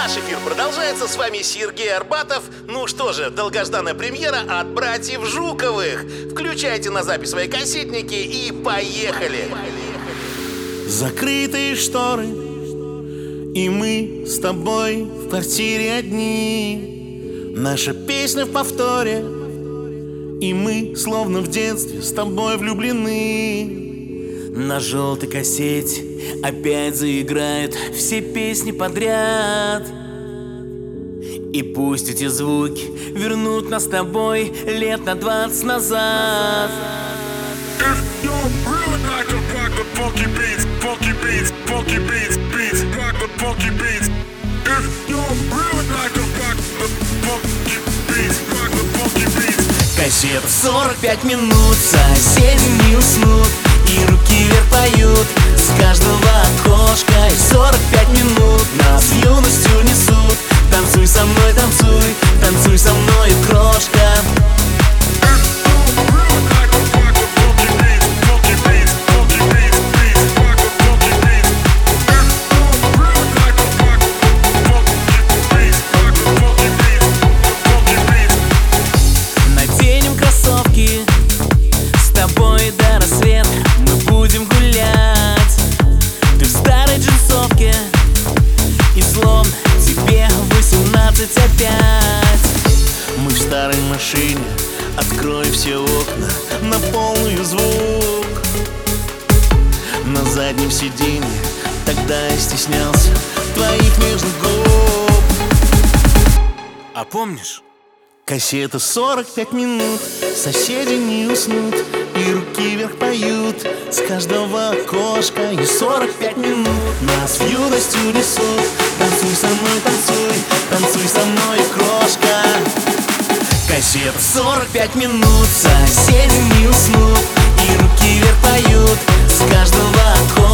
Наш эфир продолжается. С вами Сергей Арбатов. Ну что же, долгожданная премьера от братьев Жуковых. Включайте на запись свои кассетники и поехали. Закрытые шторы, и мы с тобой в квартире одни. Наша песня в повторе, и мы словно в детстве с тобой влюблены. На желтой кассете опять заиграют все песни подряд. И пусть эти звуки вернут нас с тобой лет на 20 назад. Кассета 45 минут, соседи не уснут, и руки вверх поют с каждого окошка. И 45 минут нас юностью несут. Танцуй со мной, танцуй, танцуй со мной, крошка. Наденем кроссовки, с тобой до рассвета мы будем гулять. Ты в старой джинсовке, и словно тебе 18 опять. Мы в старой машине, открой все окна на полную звук. На заднем сиденье тогда я стеснялся твоих нежных губ. А помнишь? Кассета 45 минут, соседи не уснут, и руки вверх поют с каждого окошка. И 45 минут нас в юностью несут. Танцуй со мной, танцуй, танцуй со мной, крошка. Кассета 45 минут, соседи не уснут, и руки вверх поют с каждого окошка.